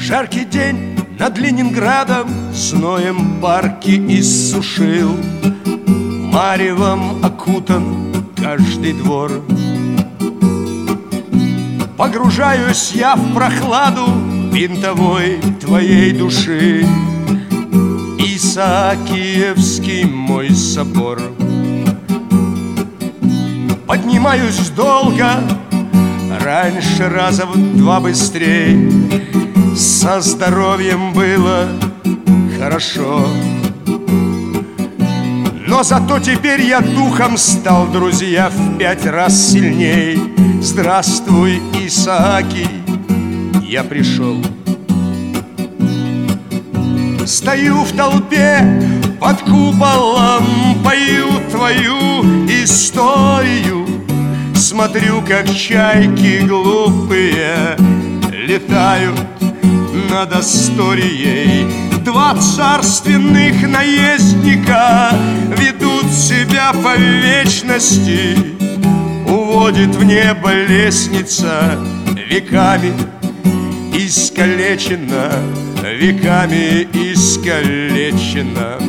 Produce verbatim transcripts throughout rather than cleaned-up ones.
Жаркий день над Ленинградом зноем парки иссушил, маревом окутан каждый двор. Погружаюсь я в прохладу винтовой твоей души, Исаакиевский мой собор. Поднимаюсь долго, раньше раза в два быстрей. Со здоровьем было хорошо, но зато теперь я духом стал, друзья, в пять раз сильней. Здравствуй, Исааки, я пришел. Стою в толпе под куполом, пою твою историю, смотрю, как чайки глупые летают над Асторией. Два царственных наездника ведут себя по вечности, уводит в небо лестница, веками искалечена, веками искалечена.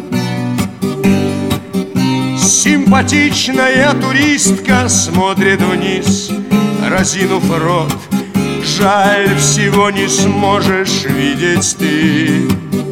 Симпатичная туристка смотрит вниз, разинув рот. Жаль, всего не сможешь видеть ты.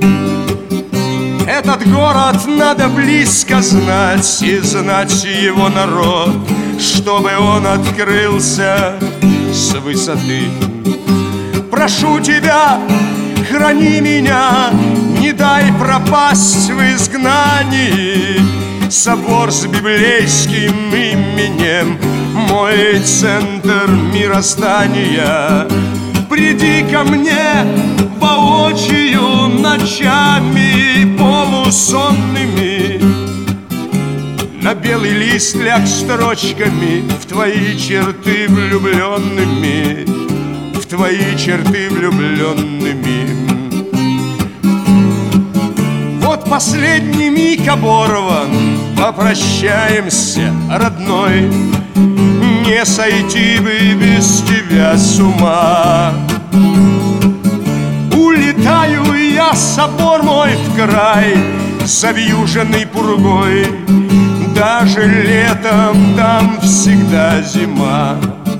Этот город надо близко знать и знать его народ, чтобы он открылся с высоты. Прошу тебя, храни меня, не дай пропасть в изгнании. Собор с библейским именем, мой центр мироздания. Приди ко мне воочию ночами полусонными, на белый лист ляг строчками, в твои черты влюбленными, в твои черты влюбленными. Вот последний миг оборван, попрощаемся, родной. Не сойти бы без тебя с ума. Улетаю я, собор мой, в край, завьюженный пургой. Даже летом там всегда зима.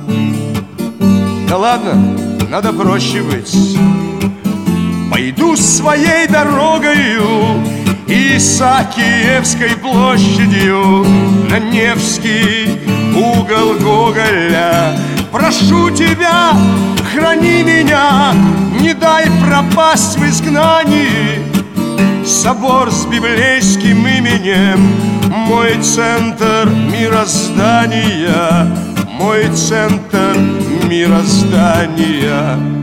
Да ладно, надо проще быть. Пойду своей дорогою, Исаакиевской площадью, на Невский угол Гоголя. Прошу тебя, храни меня, не дай пропасть в изгнании. Собор с библейским именем, мой центр мироздания, мой центр мироздания.